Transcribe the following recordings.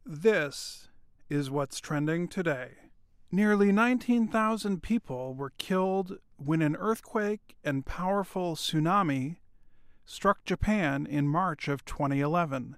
This is what's trending today. Nearly 19,000 people were killed when an earthquake and powerful tsunami struck Japan in March of 2011.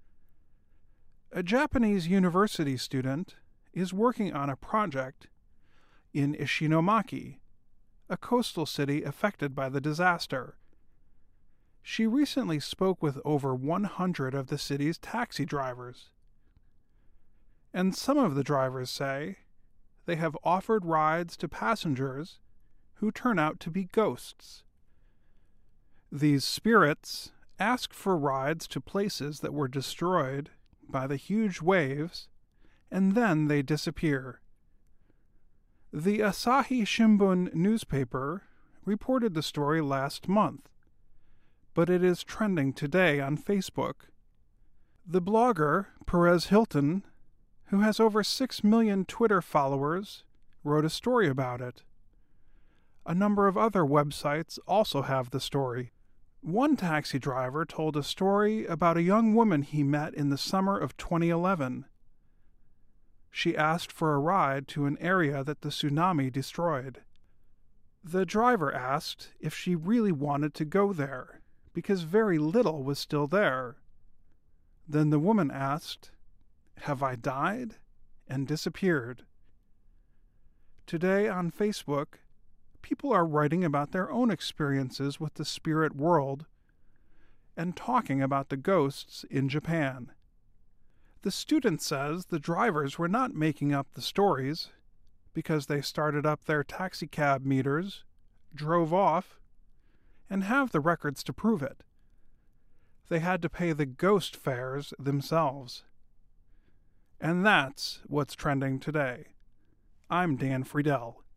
A Japanese university student is working on a project in Ishinomaki, a coastal city affected by the disaster. She recently spoke with over 100 of the city's taxi drivers. And some of the drivers say they have offered rides to passengers who turn out to be ghosts. These spirits ask for rides to places that were destroyed by the huge waves, and then they disappear. The Asahi Shimbun newspaper reported the story last month, but it is trending today on Facebook. The blogger Perez Hilton, who has over 6 million Twitter followers, wrote a story about it. A number of other websites also have the story. One taxi driver told a story about a young woman he met in the summer of 2011. She asked for a ride to an area that the tsunami destroyed. The driver asked if she really wanted to go there, because very little was still there. Then the woman asked, "Have I died?" and disappeared. Today on Facebook, people are writing about their own experiences with the spirit world and talking about the ghosts in Japan. The student says the drivers were not making up the stories because they started up their taxicab meters, drove off, and have the records to prove it. They had to pay the ghost fares themselves. And that's what's trending today. I'm Dan Friedel.